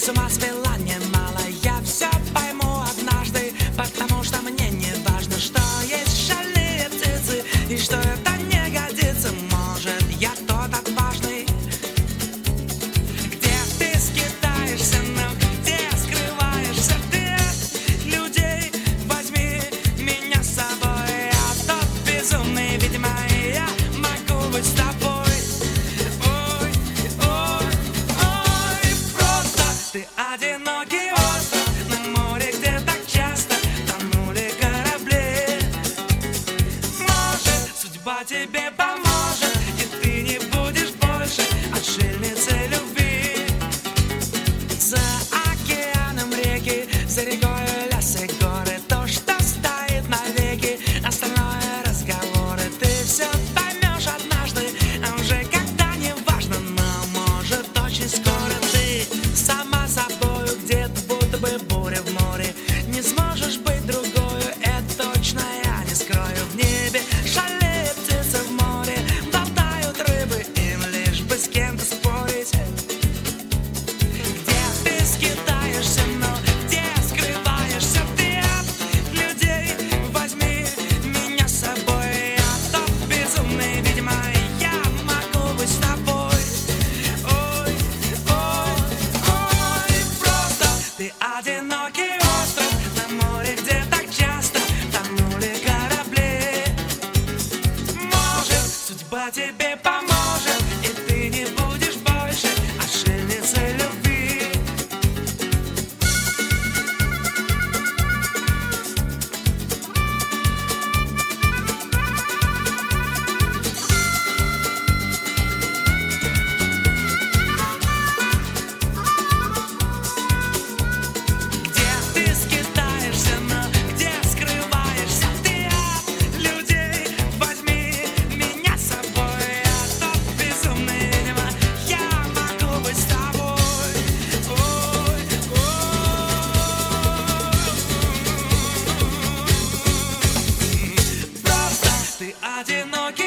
с ума свела немало. Я все пойму однажды, потому что мне не важно, что есть шальные птицы и что это не годится. Может, я тот отважный, где ты скитаешься, но где скрываешься ты от людей. Возьми меня с собой, я тот безумный, видимо, я могу быть с тобой. Ой, ой, ой, просто ты одинокий остров на море, где так часто тонули корабли. Может, судьба тебе поможет, и ты не будешь больше отшельницей любви. За океаном реки, за рекой леса горы, то, что стоит навеки, остальное разговоры. Ты все поймешь однажды, а уже когда не важно, но может очень скоро ты сама собою где-то будто бы буря в море. Не сможешь быть другою, это точно я не скрою. В небе шалеют птицы, в море болтают рыбы, им лишь бы с кем-то спорить. Где ты скитаешься, но где скрываешься ты от людей. Возьми меня с собой, я тот безумный, видимо, я могу быть с тобой. Ой, ой, ой, просто ты одинокий остров на море, где так часто тонули корабли. Может, судьба тебе поможет, и ты не будешь больше отшельницей любви. Где ты скитаешься, но где скрываешься ты от людей. Возьми меня с собой, я тот безумный, видимо, я могу быть с тобой. Ой, ой, просто ты одинокий